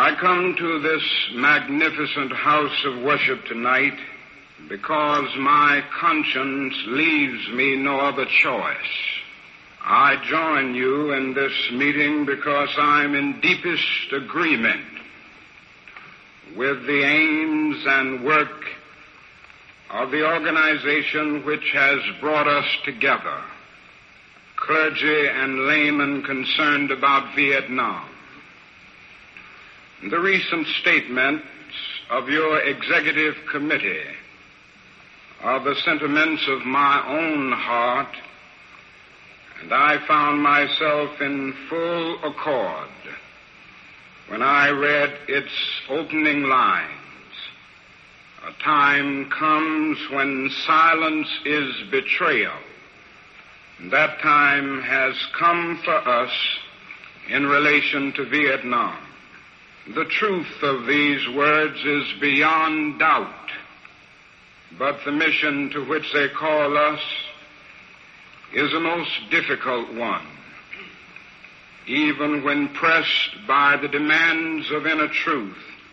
I come to this magnificent house of worship tonight because my conscience leaves me no other choice. I join you in this meeting because I'm in deepest agreement with the aims and work of the organization which has brought us together, clergy and laymen concerned about Vietnam. The recent statements of your executive committee are the sentiments of my own heart, and I found myself in full accord when I read its opening lines. A time comes when silence is betrayal. That time has come for us in relation to Vietnam. The truth of these words is beyond doubt, but the mission to which they call us is a most difficult one. Even when pressed by the demands of inner truth,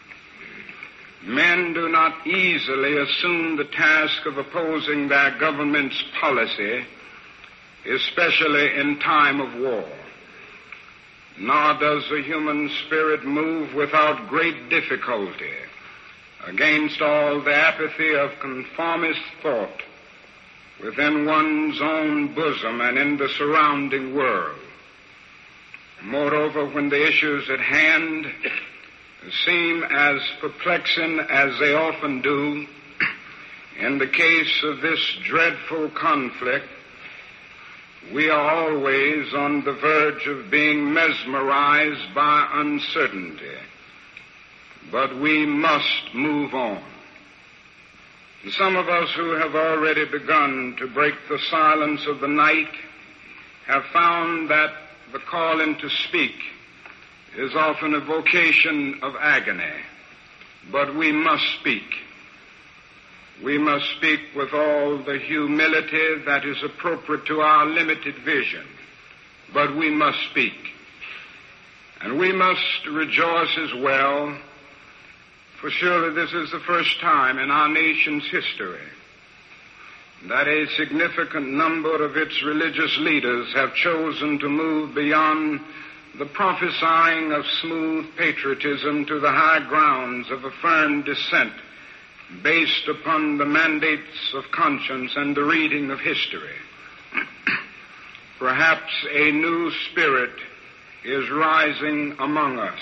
men do not easily assume the task of opposing their government's policy, especially in time of war. Nor does the human spirit move without great difficulty against all the apathy of conformist thought within one's own bosom and in the surrounding world. Moreover, when the issues at hand seem as perplexing as they often do, in the case of this dreadful conflict, we are always on the verge of being mesmerized by uncertainty. But we must move on. Some of us who have already begun to break the silence of the night have found that the calling to speak is often a vocation of agony. But we must speak. We must speak with all the humility that is appropriate to our limited vision. But we must speak. And we must rejoice as well, for surely this is the first time in our nation's history that a significant number of its religious leaders have chosen to move beyond the prophesying of smooth patriotism to the high grounds of a firm dissent based upon the mandates of conscience and the reading of history. Perhaps a new spirit is rising among us.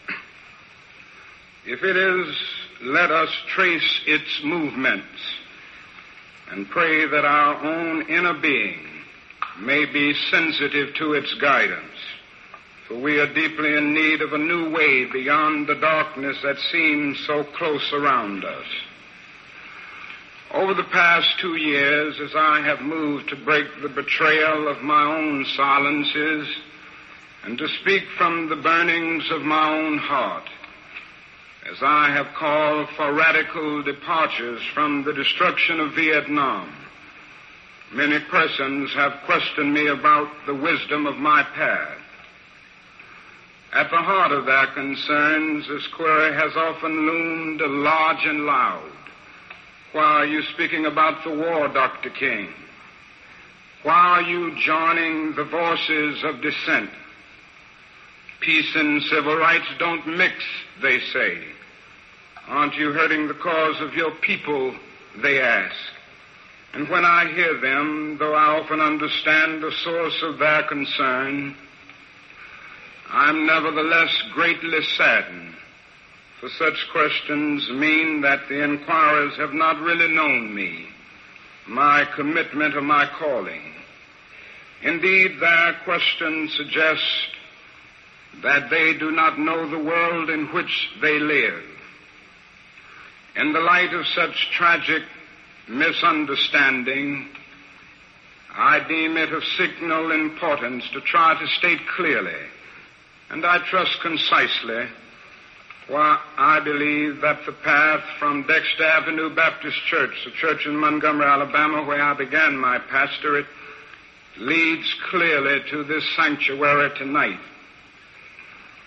If it is, let us trace its movements and pray that our own inner being may be sensitive to its guidance. For we are deeply in need of a new way beyond the darkness that seems so close around us. Over the past 2 years, as I have moved to break the betrayal of my own silences and to speak from the burnings of my own heart, as I have called for radical departures from the destruction of Vietnam, many persons have questioned me about the wisdom of my path. At the heart of their concerns, this query has often loomed large and loud. Why are you speaking about the war, Dr. King? Why are you joining the voices of dissent? Peace and civil rights don't mix, they say. Aren't you hurting the cause of your people, they ask. And when I hear them, though I often understand the source of their concern, I'm nevertheless greatly saddened, for such questions mean that the inquirers have not really known me, my commitment or my calling. Indeed, their questions suggest that they do not know the world in which they live. In the light of such tragic misunderstanding, I deem it of signal importance to try to state clearly, and I trust concisely, why I believe that the path from Dexter Avenue Baptist Church, the church in Montgomery, Alabama, where I began my pastorate, leads clearly to this sanctuary tonight.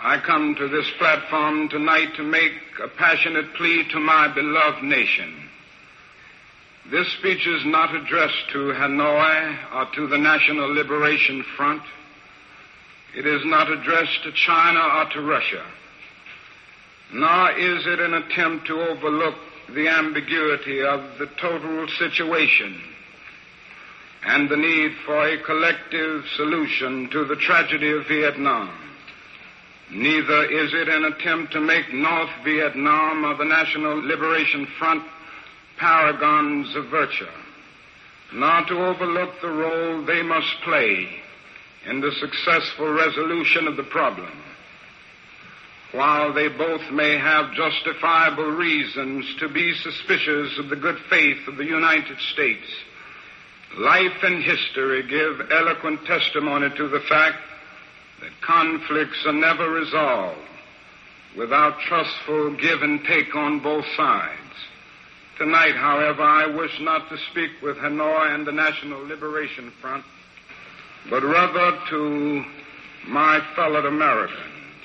I come to this platform tonight to make a passionate plea to my beloved nation. This speech is not addressed to Hanoi or to the National Liberation Front. It is not addressed to China or to Russia. Nor is it an attempt to overlook the ambiguity of the total situation and the need for a collective solution to the tragedy of Vietnam. Neither is it an attempt to make North Vietnam or the National Liberation Front paragons of virtue, nor to overlook the role they must play in the successful resolution of the problem. While they both may have justifiable reasons to be suspicious of the good faith of the United States, life and history give eloquent testimony to the fact that conflicts are never resolved without trustful give and take on both sides. Tonight, however, I wish not to speak with Hanoi and the National Liberation Front, but rather to my fellow Americans.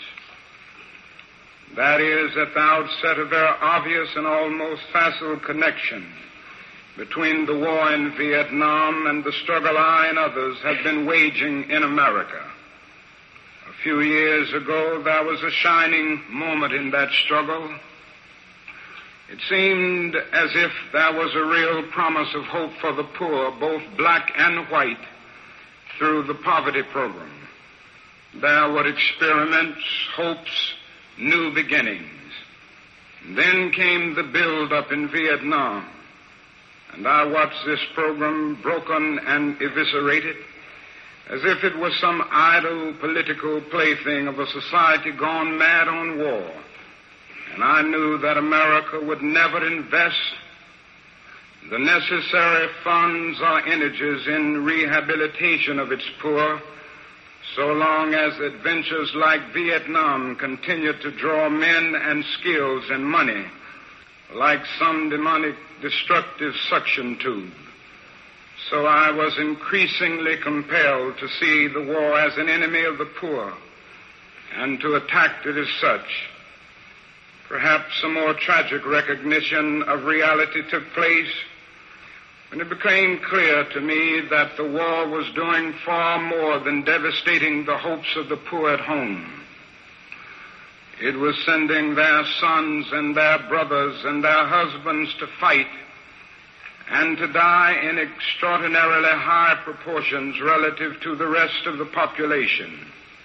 That is, at the outset, a very obvious and almost facile connection between the war in Vietnam and the struggle I and others have been waging in America. A few years ago, there was a shining moment in that struggle. It seemed as if there was a real promise of hope for the poor, both black and white, through the poverty program. There were experiments, hopes, new beginnings. Then came the build-up in Vietnam, and I watched this program broken and eviscerated as if it was some idle political plaything of a society gone mad on war. And I knew that America would never invest the necessary funds or energies in rehabilitation of its poor so long as adventures like Vietnam continued to draw men and skills and money like some demonic destructive suction tube. So I was increasingly compelled to see the war as an enemy of the poor and to attack it as such. Perhaps a more tragic recognition of reality took place when it became clear to me that the war was doing far more than devastating the hopes of the poor at home. It was sending their sons and their brothers and their husbands to fight and to die in extraordinarily high proportions relative to the rest of the population.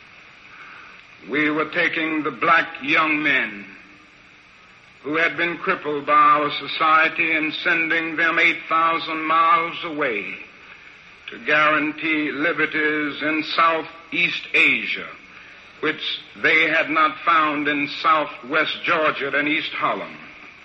We were taking the black young men who had been crippled by our society and sending them 8,000 miles away to guarantee liberties in Southeast Asia, which they had not found in Southwest Georgia and East Holland.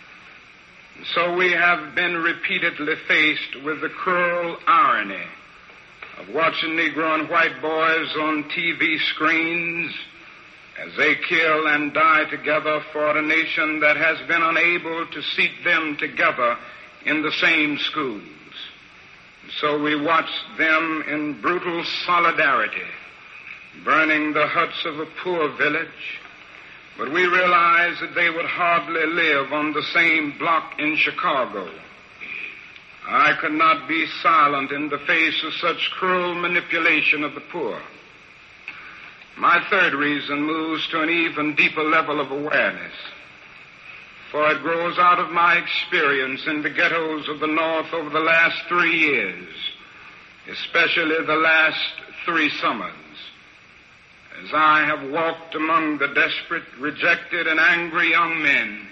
So we have been repeatedly faced with the cruel irony of watching Negro and white boys on TV screens as they kill and die together for a nation that has been unable to seat them together in the same schools. So we watch them in brutal solidarity, burning the huts of a poor village, but we realize that they would hardly live on the same block in Chicago. I could not be silent in the face of such cruel manipulation of the poor. My third reason moves to an even deeper level of awareness, for it grows out of my experience in the ghettos of the North over the last 3 years, especially the last 3 summers. As I have walked among the desperate, rejected, and angry young men,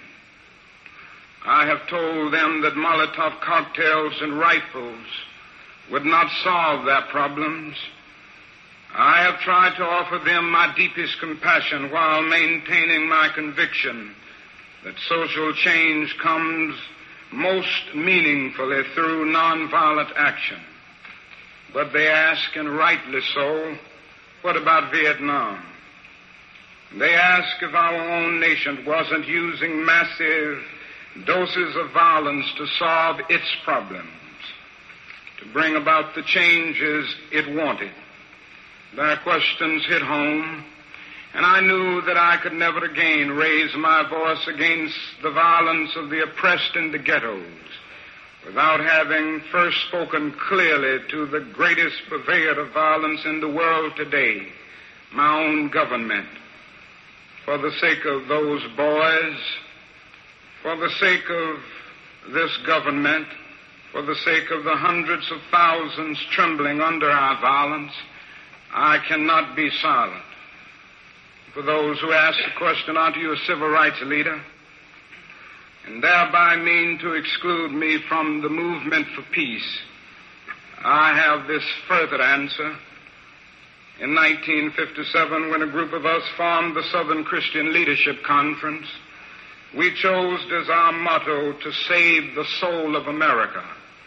I have told them that Molotov cocktails and rifles would not solve their problems. I have tried to offer them my deepest compassion while maintaining my conviction that social change comes most meaningfully through nonviolent action. But they ask, and rightly so, what about Vietnam? They ask if our own nation wasn't using massive doses of violence to solve its problems, to bring about the changes it wanted. Their questions hit home, And I knew that I could never again raise my voice against the violence of the oppressed in the ghettos without having first spoken clearly to the greatest purveyor of violence in the world today, my own government. For the sake of those boys, for the sake of this government, for the sake of the hundreds of thousands trembling under our violence, I cannot be silent. For those who ask the question, aren't you a civil rights leader? And thereby mean to exclude me from the movement for peace, I have this further answer. In 1957, when a group of us formed the Southern Christian Leadership Conference, we chose as our motto to save the soul of America.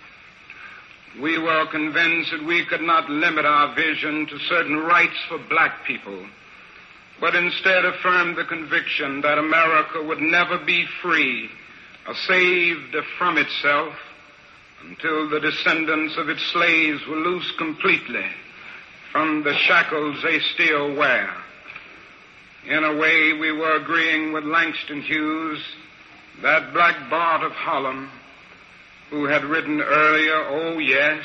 We were convinced that we could not limit our vision to certain rights for black people, but instead affirmed the conviction that America would never be free or saved from itself until the descendants of its slaves were loosed completely from the shackles they still wear. In a way, we were agreeing with Langston Hughes, that Black Bart of Harlem, who had written earlier, "Oh yes,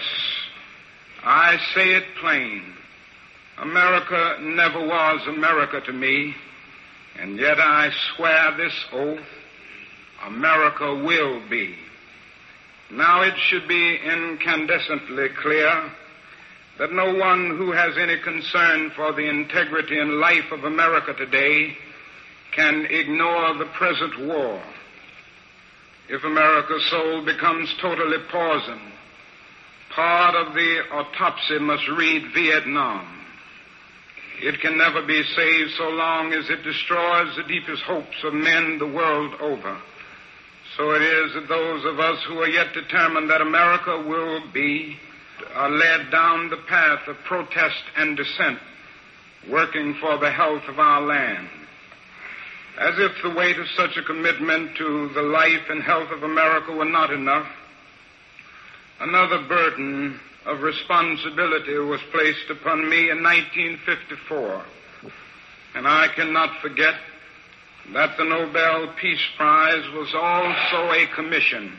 I say it plain, America never was America to me, and yet I swear this oath, America will be." Now it should be incandescently clear that no one who has any concern for the integrity and life of America today can ignore the present war. If America's soul becomes totally poisoned, part of the autopsy must read Vietnam. It can never be saved so long as it destroys the deepest hopes of men the world over. So it is that those of us who are yet determined that America will be are led down the path of protest and dissent, working for the health of our land. As if the weight of such a commitment to the life and health of America were not enough, another burden of responsibility was placed upon me in 1954. And I cannot forget that the Nobel Peace Prize was also a commission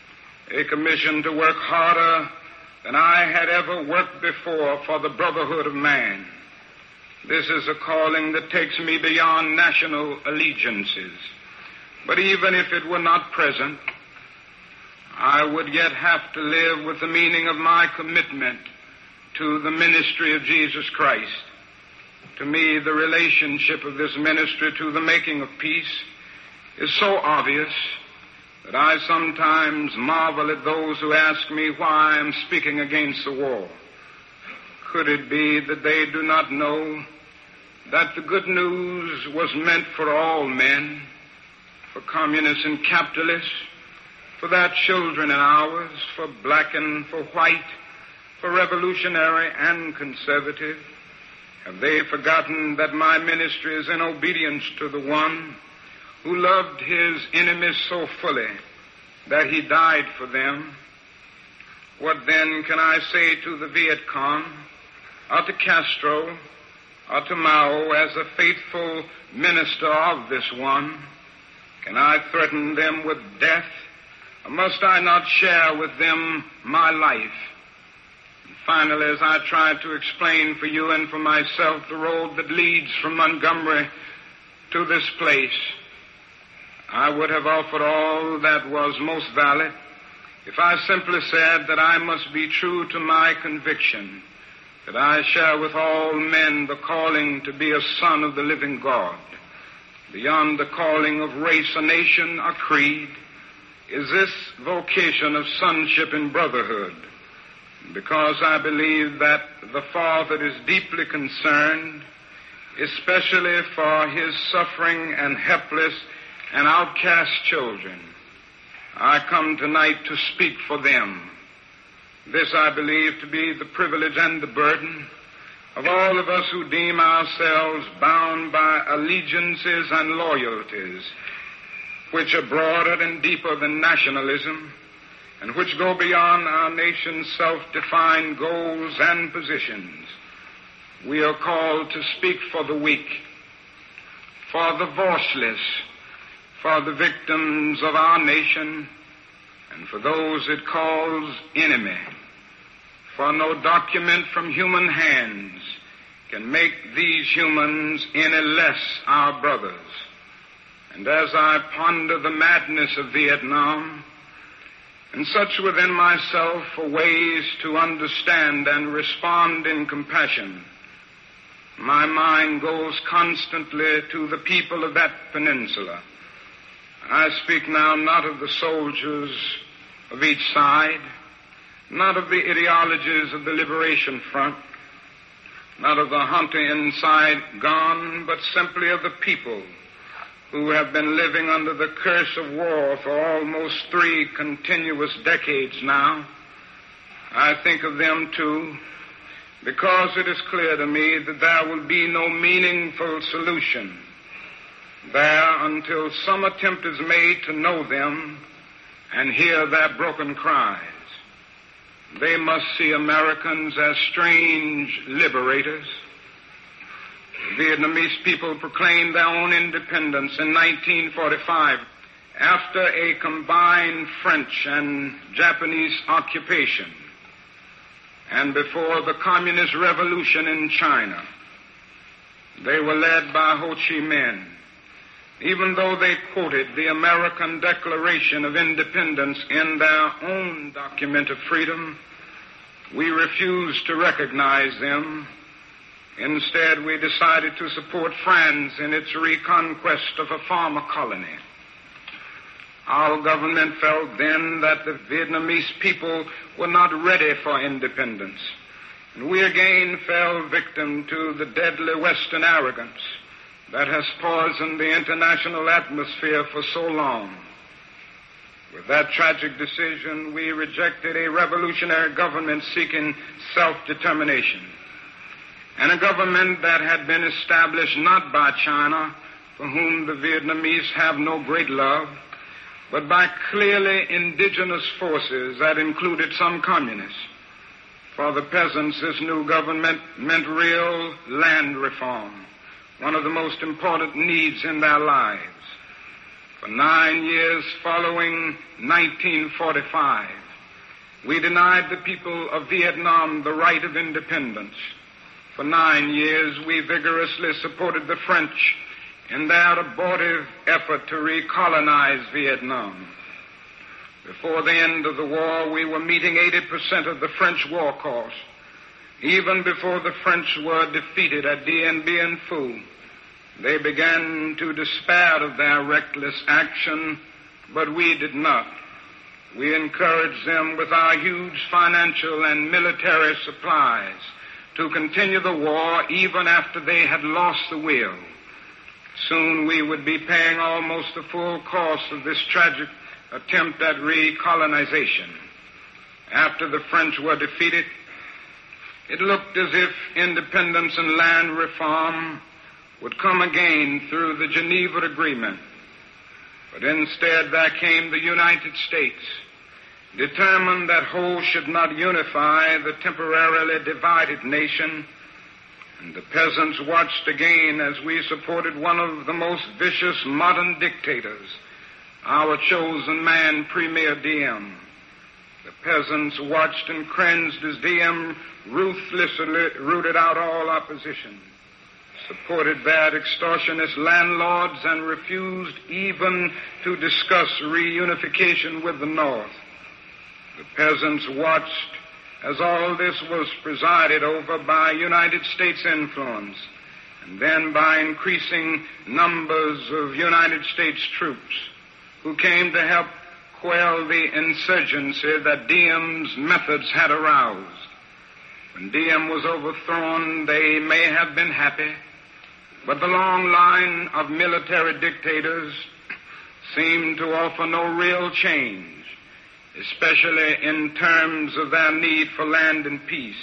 to work harder than I had ever worked before for the brotherhood of man. This is a calling that takes me beyond national allegiances. But even if it were not present, I would yet have to live with the meaning of my commitment to the ministry of Jesus Christ. To me, the relationship of this ministry to the making of peace is so obvious that I sometimes marvel at those who ask me why I am speaking against the war. Could it be that they do not know that the good news was meant for all men, for communists and capitalists, for their children and ours, for black and for white, for revolutionary and conservative? Have they forgotten that my ministry is in obedience to the one who loved his enemies so fully that he died for them? What then can I say to the Viet Cong, or to Castro, or to Mao as a faithful minister of this one? Can I threaten them with death, or must I not share with them my life? And finally, as I try to explain for you and for myself the road that leads from Montgomery to this place, I would have offered all that was most valid if I simply said that I must be true to my conviction that I share with all men the calling to be a son of the living God. Beyond the calling of race or nation or creed is this vocation of sonship and brotherhood, because I believe that the Father is deeply concerned, especially for his suffering and helpless and outcast children. I come tonight to speak for them. This I believe to be the privilege and the burden of all of us who deem ourselves bound by allegiances and loyalties which are broader and deeper than nationalism and which go beyond our nation's self-defined goals and positions. We are called to speak for the weak, for the voiceless, for the victims of our nation, and for those it calls enemy. For no document from human hands can make these humans any less our brothers. And as I ponder the madness of Vietnam, and search within myself for ways to understand and respond in compassion, my mind goes constantly to the people of that peninsula. I speak now not of the soldiers of each side, not of the ideologies of the Liberation Front, not of the hunter in Saigon, but simply of the people who have been living under the curse of war for almost 3 continuous decades now. I think of them, too, because it is clear to me that there will be no meaningful solution there until some attempt is made to know them and hear their broken cries. They must see Americans as strange liberators. The Vietnamese people proclaimed their own independence in 1945 after a combined French and Japanese occupation and before the Communist Revolution in China. They were led by Ho Chi Minh. Even though they quoted the American Declaration of Independence in their own document of freedom, we refused to recognize them. Instead, we decided to support France in its reconquest of a former colony. Our government felt then that the Vietnamese people were not ready for independence, and we again fell victim to the deadly Western arrogance that has poisoned the international atmosphere for so long. With that tragic decision, we rejected a revolutionary government seeking self-determination, and a government that had been established not by China, for whom the Vietnamese have no great love, but by clearly indigenous forces that included some communists. For the peasants, this new government meant real land reform, one of the most important needs in their lives. For 9 years following 1945, we denied the people of Vietnam the right of independence. For 9 years, we vigorously supported the French in their abortive effort to recolonize Vietnam. Before the end of the war, we were meeting 80% of the French war cost. Even before the French were defeated at Dien Bien Phu, they began to despair of their reckless action, but we did not. We encouraged them with our huge financial and military supplies to continue the war even after they had lost the will. Soon we would be paying almost the full cost of this tragic attempt at recolonization. After the French were defeated, it looked as if independence and land reform would come again through the Geneva Agreement. But instead there came the United States, determined that Ho should not unify the temporarily divided nation, and the peasants watched again as we supported one of the most vicious modern dictators, our chosen man, Premier Diem. The peasants watched and cringed as Diem ruthlessly rooted out all opposition, supported bad extortionist landlords, and refused even to discuss reunification with the North. The peasants watched as all this was presided over by United States influence, and then by increasing numbers of United States troops who came to help quell the insurgency that Diem's methods had aroused. When Diem was overthrown, they may have been happy, but the long line of military dictators seemed to offer no real change, especially in terms of their need for land and peace.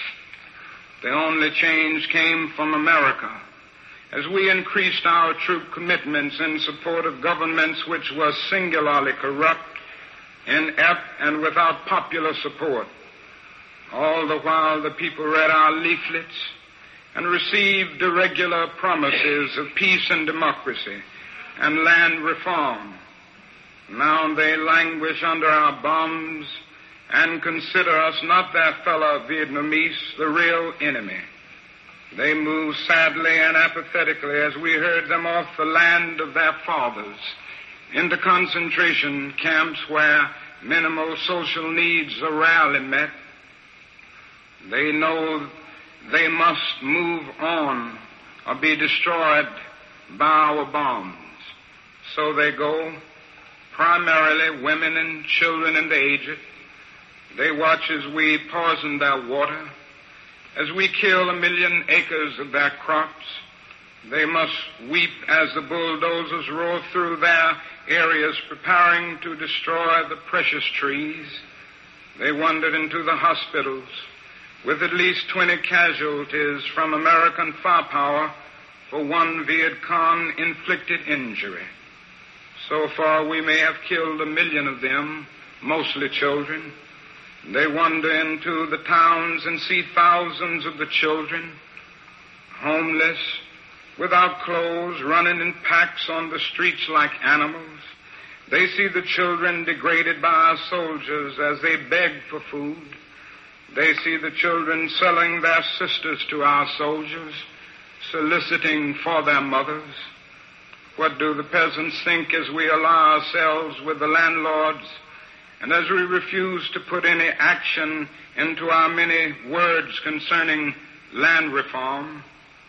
The only change came from America, as we increased our troop commitments in support of governments which were singularly corrupt, inept, and without popular support. All the while the people read our leaflets and received irregular promises of peace and democracy and land reform. Now they languish under our bombs and consider us not their fellow Vietnamese, the real enemy. They move sadly and apathetically as we herd them off the land of their fathers into concentration camps where minimal social needs are rarely met. They know they must move on or be destroyed by our bombs. So they go, primarily women and children and the aged. They watch as we poison their water, as we kill 1 million acres of their crops. They must weep as the bulldozers roar through their areas preparing to destroy the precious trees. They wandered into the hospitals with at least 20 casualties from American firepower for one Viet Cong inflicted injury. So far we may have killed 1 million of them, mostly children. They wander into the towns and see thousands of the children, homeless, without clothes, running in packs on the streets like animals. They see the children degraded by our soldiers as they beg for food. They see the children selling their sisters to our soldiers, soliciting for their mothers. What do the peasants think as we ally ourselves with the landlords and as we refuse to put any action into our many words concerning land reform?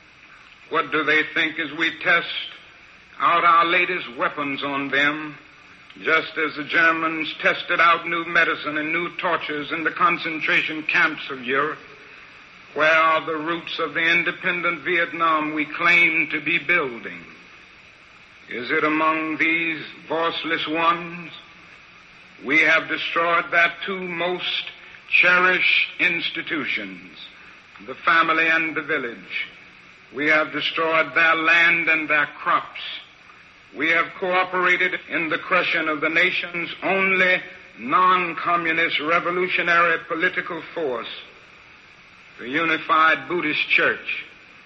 What do they think as we test out our latest weapons on them, just as the Germans tested out new medicine and new tortures in the concentration camps of Europe? Where are the roots of the independent Vietnam we claim to be building? Is it among these voiceless ones? We have destroyed their two most cherished institutions, the family and the village. We have destroyed their land and their crops. We have cooperated in the crushing of the nation's only non-communist revolutionary political force, the Unified Buddhist Church.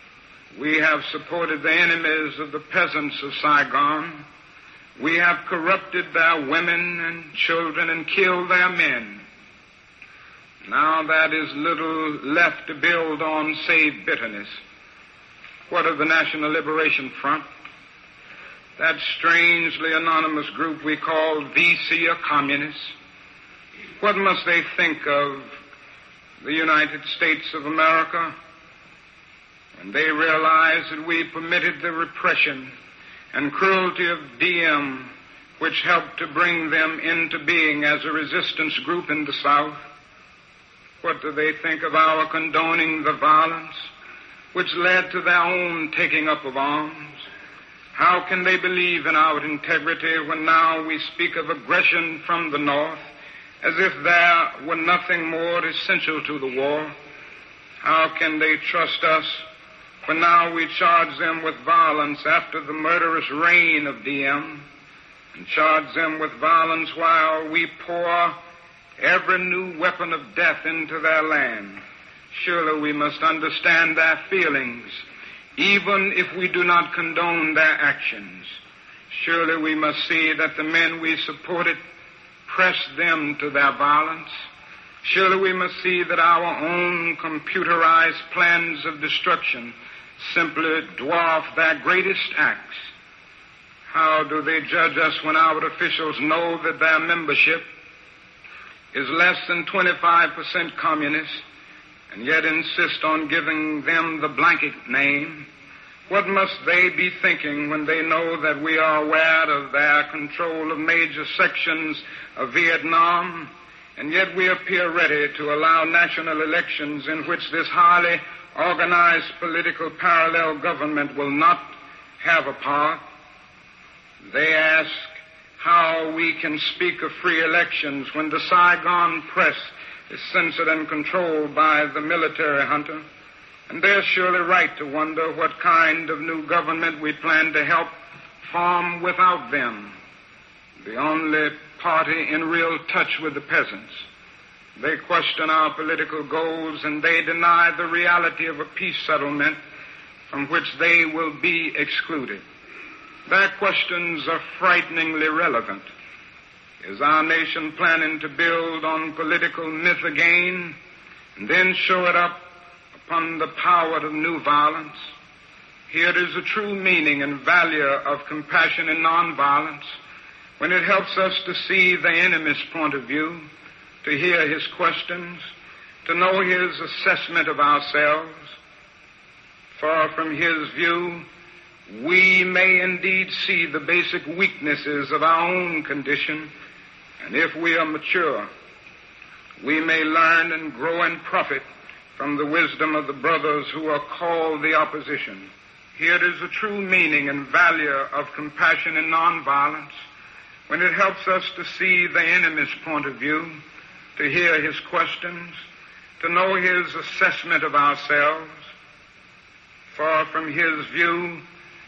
We have supported the enemies of the peasants of Saigon. We have corrupted their women and children and killed their men. Now that is little left to build on save bitterness. What of the National Liberation Front? That strangely anonymous group we call VC or communists. What must they think of the United States of America when they realize that we permitted the repression and cruelty of Diem, which helped to bring them into being as a resistance group in the South? What do they think of our condoning the violence which led to their own taking up of arms? How can they believe in our integrity when now we speak of aggression from the North as if there were nothing more essential to the war? How can they trust us when now we charge them with violence after the murderous reign of Diem, and charge them with violence while we pour every new weapon of death into their land? Surely we must understand their feelings, even if we do not condone their actions. Surely we must see that the men we supported pressed them to their violence. Surely we must see that our own computerized plans of destruction simply dwarf their greatest acts. How do they judge us when our officials know that their membership is less than 25% communist and yet insist on giving them the blanket name? What must they be thinking when they know that we are aware of their control of major sections of Vietnam, and yet we appear ready to allow national elections in which this highly organized political parallel government will not have a part? They ask how we can speak of free elections when the Saigon press is censored and controlled by the military junta. And they're surely right to wonder what kind of new government we plan to help form without them, the only party in real touch with the peasants. They question our political goals, and they deny the reality of a peace settlement from which they will be excluded. Their questions are frighteningly relevant. Is our nation planning to build on political myth again and then show it up upon the power of new violence? Here is the true meaning and value of compassion and nonviolence, when it helps us to see the enemy's point of view, to hear his questions, to know his assessment of ourselves. For from his view, we may indeed see the basic weaknesses of our own condition, and if we are mature, we may learn and grow and profit from the wisdom of the brothers who are called the opposition. Here is the true meaning and value of compassion and nonviolence, when it helps us to see the enemy's point of view, to hear his questions, to know his assessment of ourselves. For from his view,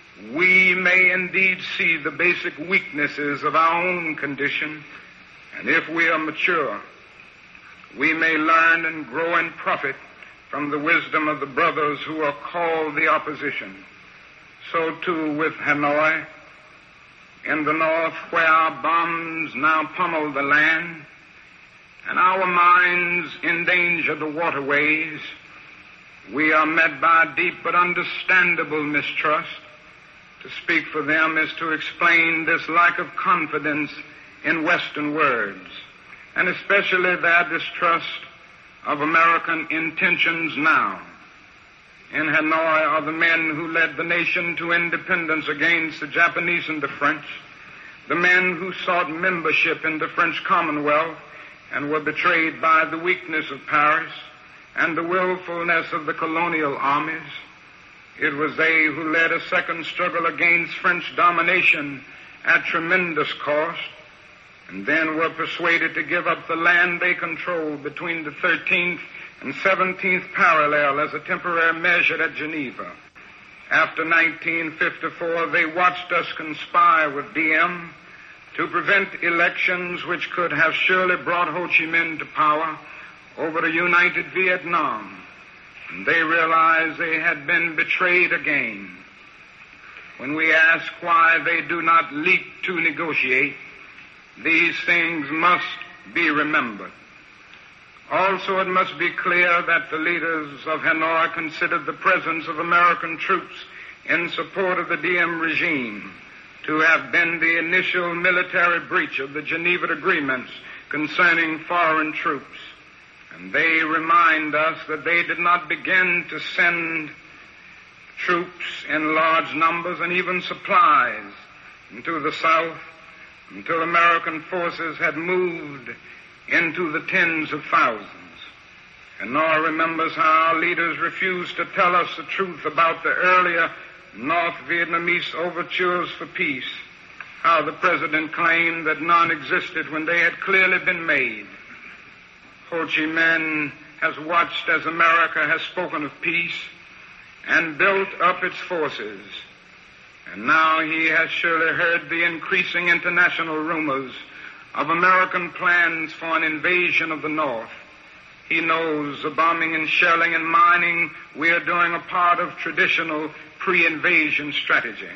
we may indeed see the basic weaknesses of our own condition, and if we are mature, we may learn and grow and profit from the wisdom of the brothers who are called the opposition. So too with Hanoi, in the north, where our bombs now pummel the land, and our mines endanger the waterways, we are met by a deep but understandable mistrust. To speak for them is to explain this lack of confidence in Western words, and especially their distrust of American intentions now. In Hanoi are the men who led the nation to independence against the Japanese and the French, the men who sought membership in the French Commonwealth and were betrayed by the weakness of Paris and the willfulness of the colonial armies. It was they who led a second struggle against French domination at tremendous cost, and then were persuaded to give up the land they controlled between the 13th and 17th parallel as a temporary measure at Geneva. After 1954, they watched us conspire with Diem to prevent elections which could have surely brought Ho Chi Minh to power over a united Vietnam. And they realized they had been betrayed again. When we ask why they do not leap to negotiate, these things must be remembered. Also, it must be clear that the leaders of Hanoi considered the presence of American troops in support of the Diem regime to have been the initial military breach of the Geneva Agreements concerning foreign troops. And they remind us that they did not begin to send troops in large numbers and even supplies into the South until American forces had moved into the tens of thousands. And Hanoi remembers how our leaders refused to tell us the truth about the earlier North Vietnamese overtures for peace, how the president claimed that none existed when they had clearly been made. Ho Chi Minh has watched as America has spoken of peace and built up its forces. And now he has surely heard the increasing international rumors of American plans for an invasion of the North. He knows the bombing and shelling and mining we are doing a part of traditional pre-invasion strategy.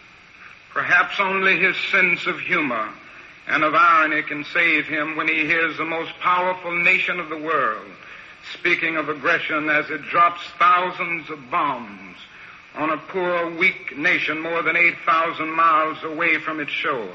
Perhaps only his sense of humor and of irony can save him when he hears the most powerful nation of the world speaking of aggression as it drops thousands of bombs on a poor, weak nation more than 8,000 miles away from its shores.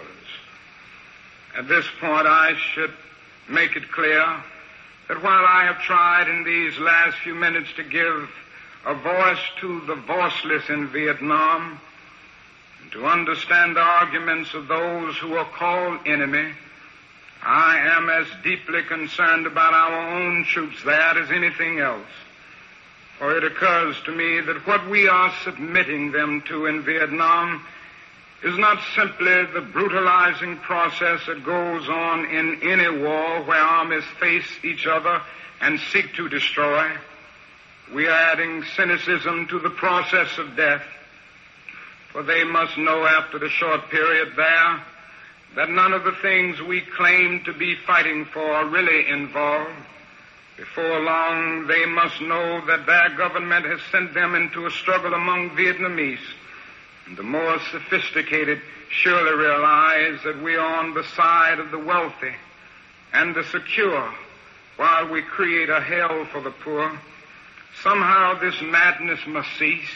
At this point, I should make it clear that while I have tried in these last few minutes to give a voice to the voiceless in Vietnam, and to understand the arguments of those who are called enemy, I am as deeply concerned about our own troops there as anything else. For it occurs to me that what we are submitting them to in Vietnam is not simply the brutalizing process that goes on in any war where armies face each other and seek to destroy. We are adding cynicism to the process of death, for they must know after the short period there that none of the things we claim to be fighting for are really involved, Before long, they must know that their government has sent them into a struggle among Vietnamese. And the more sophisticated surely realize that we are on the side of the wealthy and the secure while we create a hell for the poor. Somehow this madness must cease.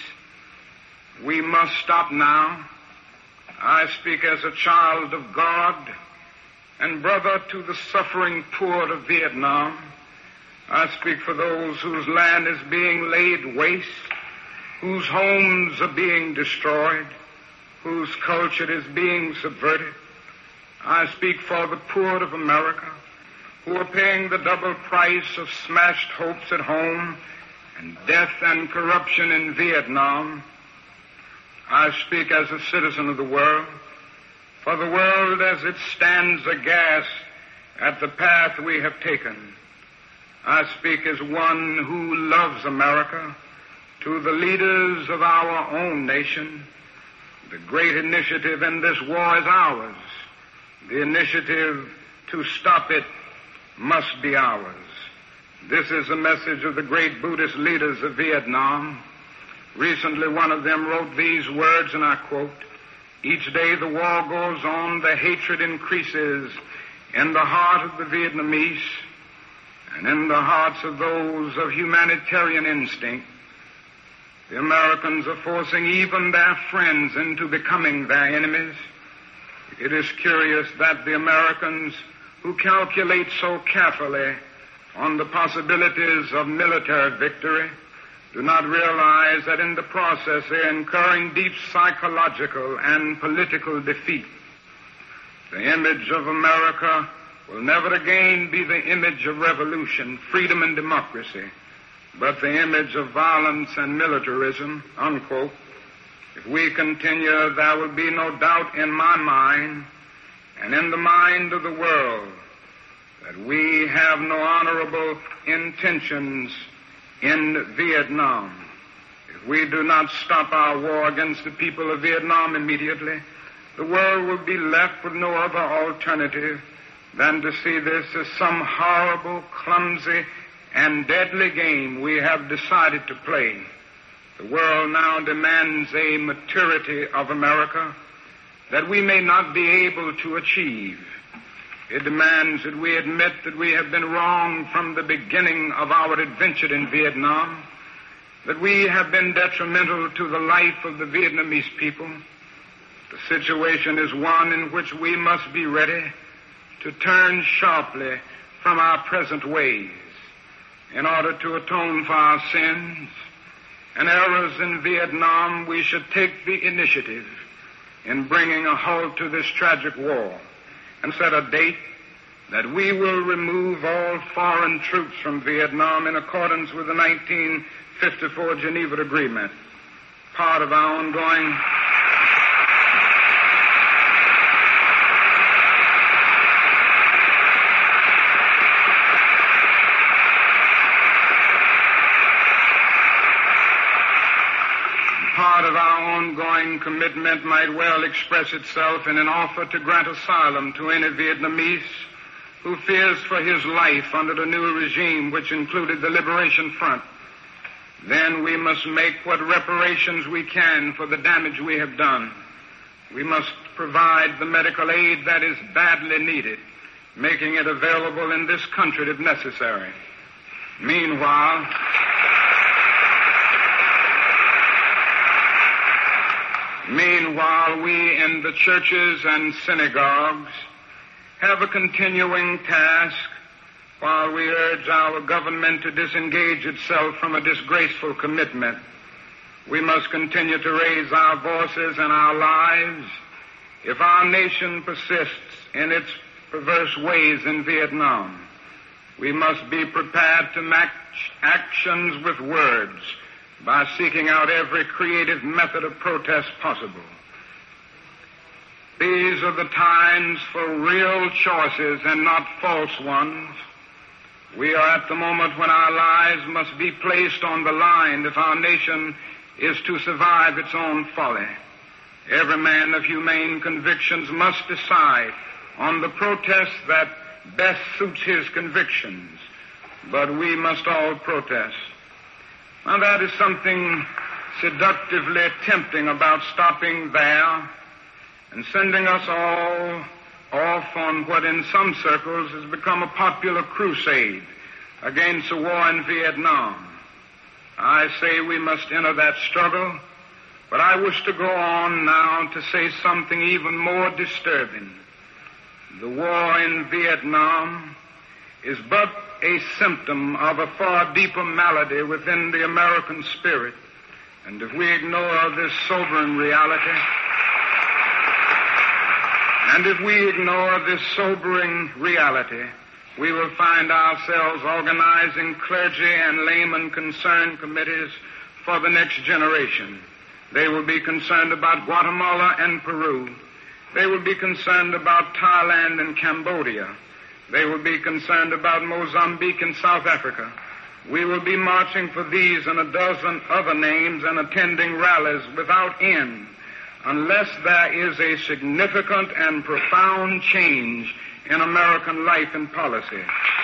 We must stop now. I speak as a child of God and brother to the suffering poor of Vietnam. I speak for those whose land is being laid waste, whose homes are being destroyed, whose culture is being subverted. I speak for the poor of America, who are paying the double price of smashed hopes at home and death and corruption in Vietnam. I speak as a citizen of the world, for the world as it stands aghast at the path we have taken. I speak as one who loves America, to the leaders of our own nation. The great initiative in this war is ours. The initiative to stop it must be ours. This is the message of the great Buddhist leaders of Vietnam. Recently, one of them wrote these words, and I quote, "Each day the war goes on, the hatred increases in the heart of the Vietnamese and in the hearts of those of humanitarian instinct. The Americans are forcing even their friends into becoming their enemies. It is curious that the Americans, who calculate so carefully on the possibilities of military victory, do not realize that in the process they are incurring deep psychological and political defeat. The image of America will never again be the image of revolution, freedom, and democracy, but the image of violence and militarism," unquote. If we continue, there will be no doubt in my mind and in the mind of the world that we have no honorable intentions in Vietnam. If we do not stop our war against the people of Vietnam immediately, the world will be left with no other alternative than to see this as some horrible, clumsy, and deadly game we have decided to play. The world now demands a maturity of America that we may not be able to achieve. It demands that we admit that we have been wrong from the beginning of our adventure in Vietnam, that we have been detrimental to the life of the Vietnamese people. The situation is one in which we must be ready to turn sharply from our present ways. In order to atone for our sins and errors in Vietnam, we should take the initiative in bringing a halt to this tragic war and set a date that we will remove all foreign troops from Vietnam in accordance with the 1954 Geneva Agreement. Part of our ongoing commitment might well express itself in an offer to grant asylum to any Vietnamese who fears for his life under the new regime, which included the Liberation Front. Then we must make what reparations we can for the damage we have done. We must provide the medical aid that is badly needed, making it available in this country if necessary. Meanwhile, we in the churches and synagogues have a continuing task while we urge our government to disengage itself from a disgraceful commitment. We must continue to raise our voices and our lives if our nation persists in its perverse ways in Vietnam. We must be prepared to match actions with words by seeking out every creative method of protest possible. These are the times for real choices and not false ones. We are at the moment when our lives must be placed on the line if our nation is to survive its own folly. Every man of humane convictions must decide on the protest that best suits his convictions. but we must all protest. Now that is something seductively tempting about stopping there and sending us all off on what in some circles has become a popular crusade against the war in Vietnam. I say we must enter that struggle, but I wish to go on now to say something even more disturbing. The war in Vietnam is but a symptom of a far deeper malady within the American spirit. And if we ignore this sobering reality, we will find ourselves organizing clergy and laymen concerned committees for the next generation. They will be concerned about Guatemala and Peru. They will be concerned about Thailand and Cambodia. They will be concerned about Mozambique and South Africa. We will be marching for these and a dozen other names and attending rallies without end unless there is a significant and profound change in American life and policy.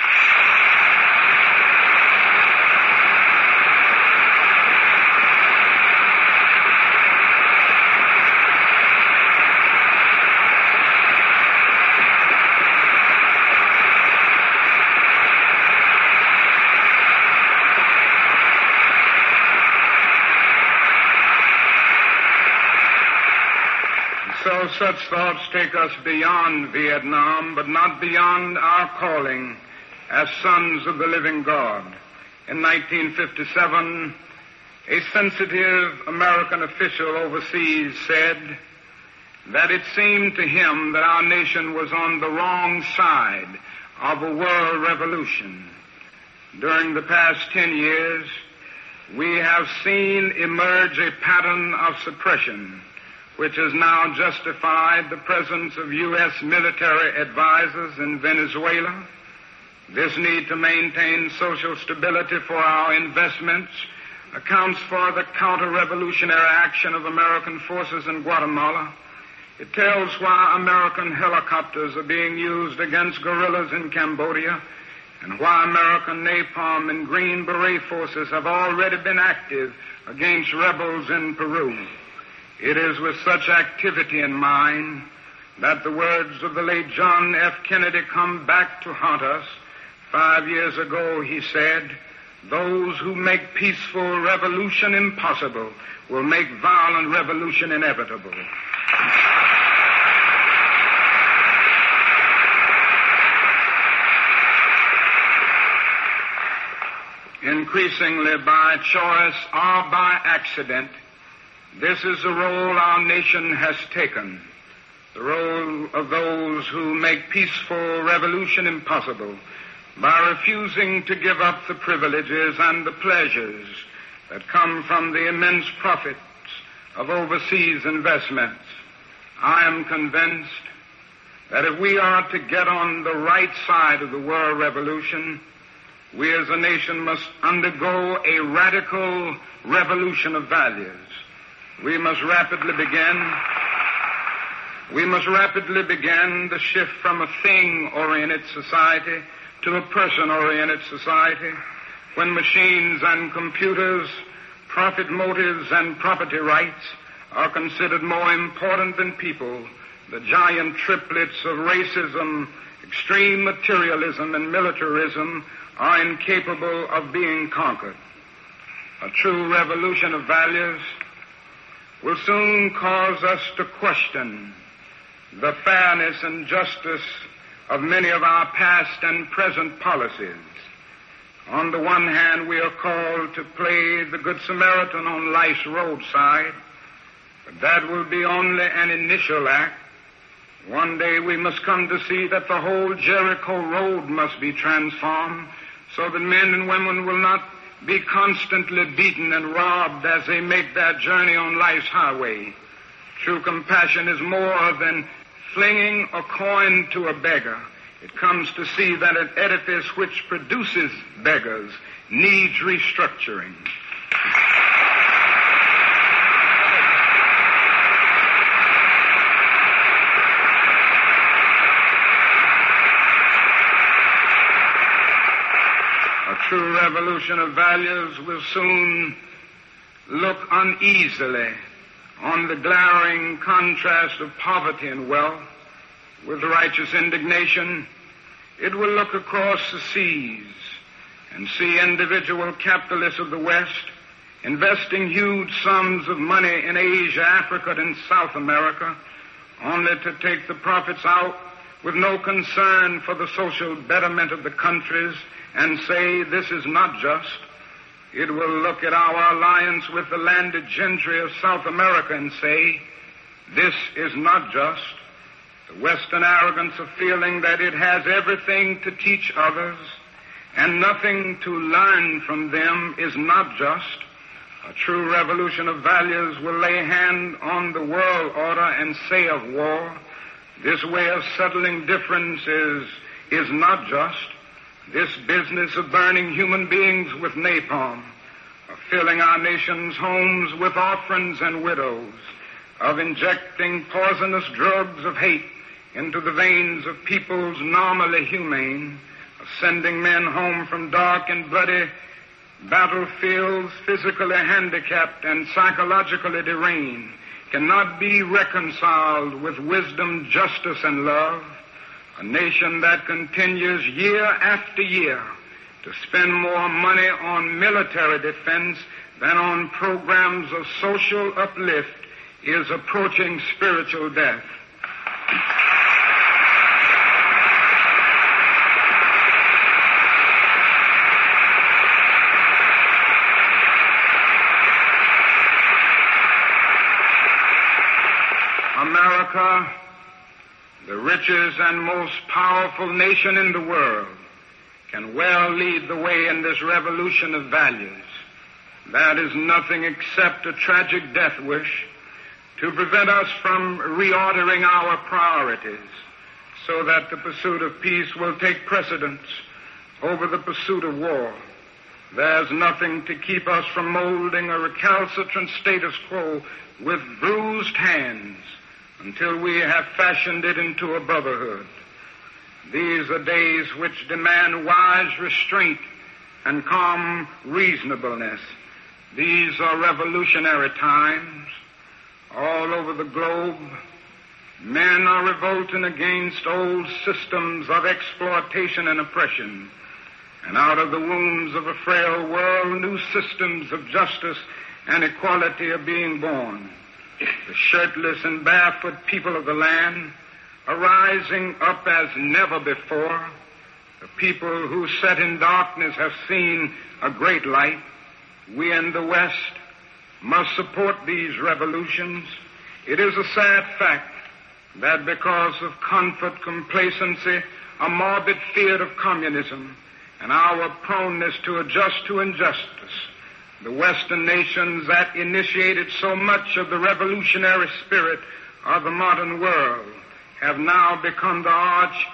So such thoughts take us beyond Vietnam, but not beyond our calling as sons of the living God. In 1957, a sensitive American official overseas said that it seemed to him that our nation was on the wrong side of a world revolution. During the past 10 years, we have seen emerge a pattern of suppression which has now justified the presence of U.S. military advisors in Venezuela. This need to maintain social stability for our investments accounts for the counter-revolutionary action of American forces in Guatemala. It tells why American helicopters are being used against guerrillas in Cambodia and why American napalm and Green Beret forces have already been active against rebels in Peru. It is with such activity in mind that the words of the late John F. Kennedy come back to haunt us. 5 years ago, he said, "Those who make peaceful revolution impossible will make violent revolution inevitable." Increasingly by choice or by accident, this is the role our nation has taken, the role of those who make peaceful revolution impossible by refusing to give up the privileges and the pleasures that come from the immense profits of overseas investments. I am convinced that if we are to get on the right side of the world revolution, we as a nation must undergo a radical revolution of values. We must rapidly begin the shift from a thing-oriented society to a person-oriented society, when machines and computers, profit motives and property rights are considered more important than people. The giant triplets of racism, extreme materialism, and militarism are incapable of being conquered. A true revolution of values will soon cause us to question the fairness and justice of many of our past and present policies. On the one hand, we are called to play the Good Samaritan on life's roadside, but that will be only an initial act. One day we must come to see that the whole Jericho road must be transformed so that men and women will not be constantly beaten and robbed as they make their journey on life's highway. True compassion is more than flinging a coin to a beggar. It comes to see that an edifice which produces beggars needs restructuring. A true revolution of values will soon look uneasily on the glaring contrast of poverty and wealth. With righteous indignation, it will look across the seas and see individual capitalists of the West investing huge sums of money in Asia, Africa, and South America, only to take the profits out with no concern for the social betterment of the countries and say, this is not just. It will look at our alliance with the landed gentry of South America and say, this is not just. The Western arrogance of feeling that it has everything to teach others and nothing to learn from them is not just. A true revolution of values will lay hand on the world order and say of war, this way of settling differences is not just. This business of burning human beings with napalm, of filling our nation's homes with orphans and widows, of injecting poisonous drugs of hate into the veins of peoples normally humane, of sending men home from dark and bloody battlefields physically handicapped and psychologically deranged, cannot be reconciled with wisdom, justice, and love. A nation that continues year after year to spend more money on military defense than on programs of social uplift is approaching spiritual death. America, the richest and most powerful nation in the world, can well lead the way in this revolution of values. That is nothing except a tragic death wish to prevent us from reordering our priorities so that the pursuit of peace will take precedence over the pursuit of war. There's nothing to keep us from molding a recalcitrant status quo with bruised hands until we have fashioned it into a brotherhood. These are days which demand wise restraint and calm reasonableness. These are revolutionary times. All over the globe, men are revolting against old systems of exploitation and oppression. And out of the wombs of a frail world, new systems of justice and equality are being born. The shirtless and barefoot people of the land are rising up as never before. The people who sat in darkness have seen a great light. We in the West must support these revolutions. It is a sad fact that because of comfort, complacency, a morbid fear of communism, and our proneness to adjust to injustice, the Western nations that initiated so much of the revolutionary spirit of the modern world have now become the arch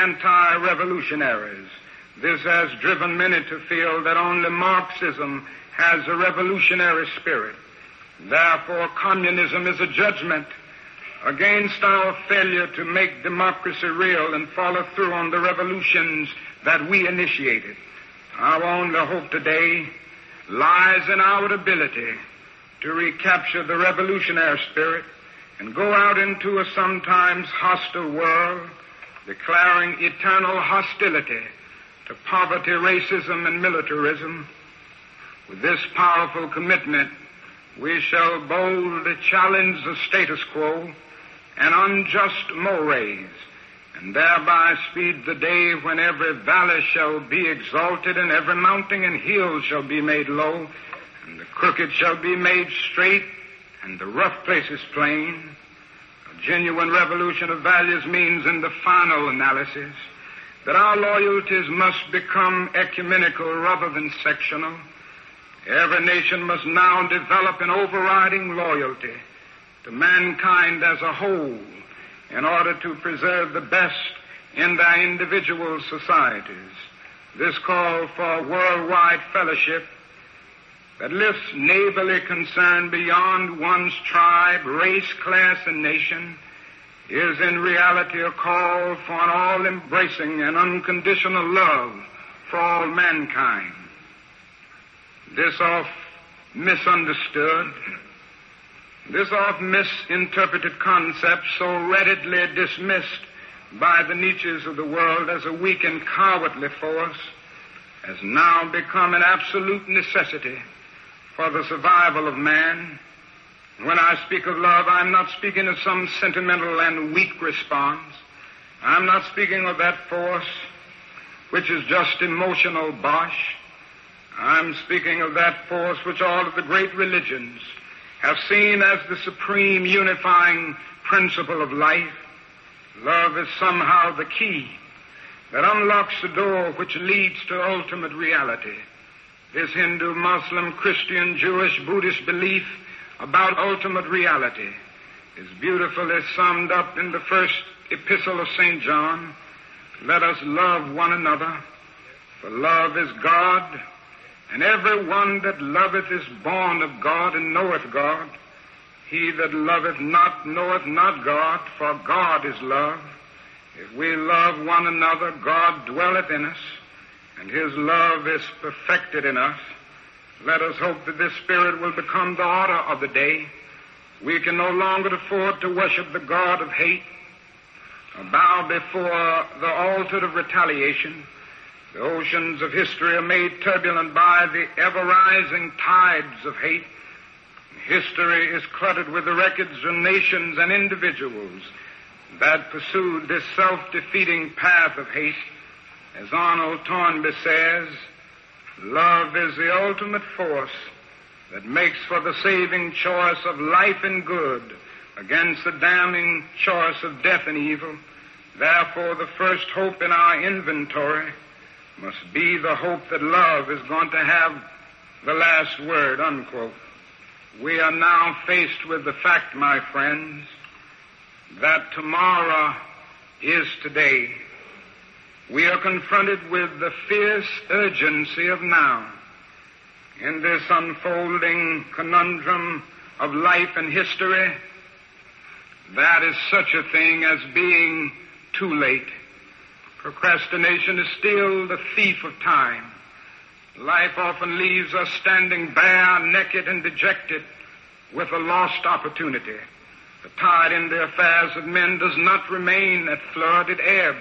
anti-revolutionaries. This has driven many to feel that only Marxism has a revolutionary spirit. Therefore, communism is a judgment against our failure to make democracy real and follow through on the revolutions that we initiated. Our only hope today lies in our ability to recapture the revolutionary spirit and go out into a sometimes hostile world, declaring eternal hostility to poverty, racism, and militarism. With this powerful commitment, we shall boldly challenge the status quo and unjust mores, and thereby speed the day when every valley shall be exalted and every mountain and hill shall be made low, and the crooked shall be made straight and the rough places plain. A genuine revolution of values means, in the final analysis, that our loyalties must become ecumenical rather than sectional. Every nation must now develop an overriding loyalty to mankind as a whole in order to preserve the best in their individual societies. This call for worldwide fellowship that lifts neighborly concern beyond one's tribe, race, class, and nation is in reality a call for an all-embracing and unconditional love for all mankind. this oft misunderstood, this oft misinterpreted concept so readily dismissed by the Nietzsches of the world as a weak and cowardly force has now become an absolute necessity for the survival of man. When I speak of love, I'm not speaking of some sentimental and weak response. I'm not speaking of that force which is just emotional bosh. I'm speaking of that force which all of the great religions have seen as the supreme unifying principle of life. Love is somehow the key that unlocks the door which leads to ultimate reality. This Hindu, Muslim, Christian, Jewish, Buddhist belief about ultimate reality is beautifully summed up in the first epistle of St. John. Let us love one another, for love is God, and every one that loveth is born of God and knoweth God. He that loveth not knoweth not God, for God is love. If we love one another, God dwelleth in us, and His love is perfected in us. Let us hope that this spirit will become the order of the day. We can no longer afford to worship the God of hate, or bow before the altar of retaliation. The oceans of history are made turbulent by the ever-rising tides of hate. History is cluttered with the records of nations and individuals that pursued this self-defeating path of hate. As Arnold Toynbee says, love is the ultimate force that makes for the saving choice of life and good against the damning choice of death and evil. Therefore, the first hope in our inventory must be the hope that love is going to have the last word, unquote. We are now faced with the fact, my friends, that tomorrow is today. We are confronted with the fierce urgency of now. In this unfolding conundrum of life and history, that is such a thing as being too late. Procrastination is still the thief of time. Life often leaves us standing bare, naked, and dejected with a lost opportunity. The tide in the affairs of men does not remain at flood, it ebbs.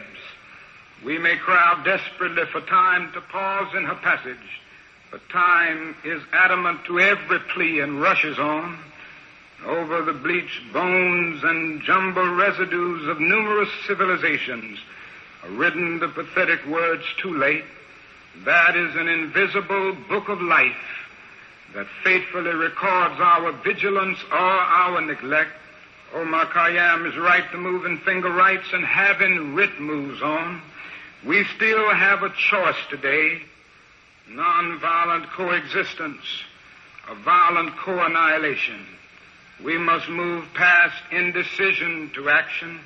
We may cry out desperately for time to pause in her passage, but time is adamant to every plea and rushes on. Over the bleached bones and jumbled residues of numerous civilizations are written the pathetic words, too late. That is an invisible book of life that faithfully records our vigilance or our neglect. Omar Khayyam is right, the moving finger writes, and having writ moves on. We still have a choice today, nonviolent coexistence, or violent co-annihilation. We must move past indecision to action.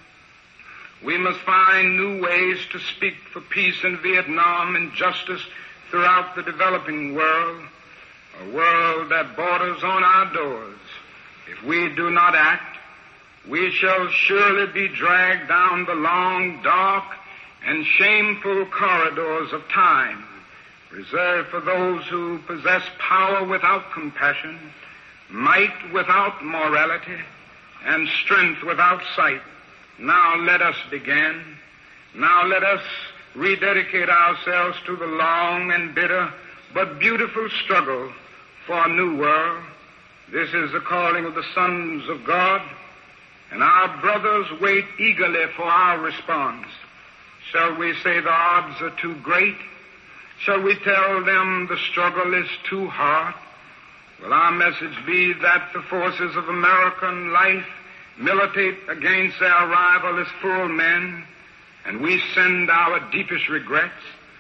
We must find new ways to speak for peace in Vietnam and justice throughout the developing world, a world that borders on our doors. If we do not act, we shall surely be dragged down the long, dark, and shameful corridors of time, reserved for those who possess power without compassion, might without morality, and strength without sight. Now let us begin. Now let us rededicate ourselves to the long and bitter but beautiful struggle for a new world. This is the calling of the sons of God, and our brothers wait eagerly for our response. Shall we say the odds are too great? Shall we tell them the struggle is too hard? Will our message be that the forces of American life militate against their rival as full men, and we send our deepest regrets?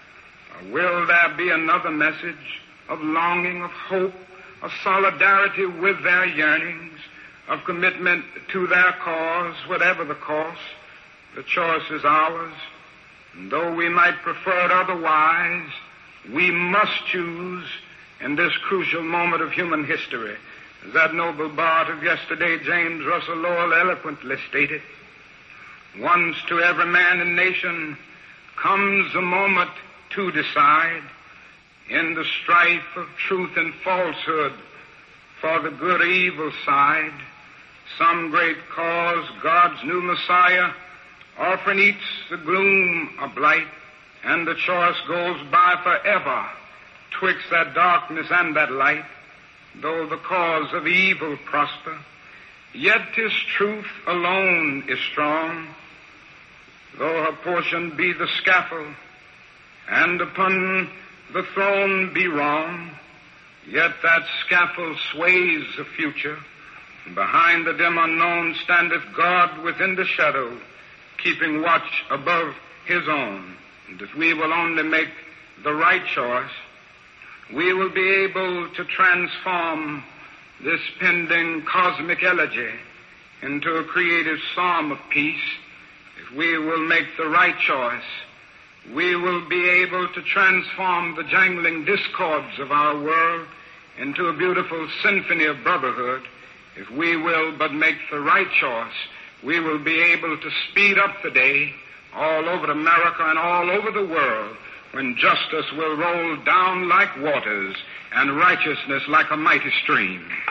Or will there be another message of longing, of hope, of solidarity with their yearnings, of commitment to their cause, whatever the cost? The choice is ours. And though we might prefer it otherwise, we must choose in this crucial moment of human history. As that noble bard of yesterday, James Russell Lowell, eloquently stated, once to every man and nation comes a moment to decide. in the strife of truth and falsehood for the good or evil side, some great cause, God's new Messiah, often eats the gloom of blight, and the choice goes by forever twixt that darkness and that light. Though the cause of evil prosper, yet his truth alone is strong. Though her portion be the scaffold, and upon the throne be wrong, yet that scaffold sways the future. Behind the dim unknown standeth God within the shadow, keeping watch above his own. And if we will only make the right choice, we will be able to transform this pending cosmic elegy into a creative psalm of peace. If we will make the right choice, we will be able to transform the jangling discords of our world into a beautiful symphony of brotherhood. If we will but make the right choice, we will be able to speed up the day all over America and all over the world, when justice will roll down like waters and righteousness like a mighty stream.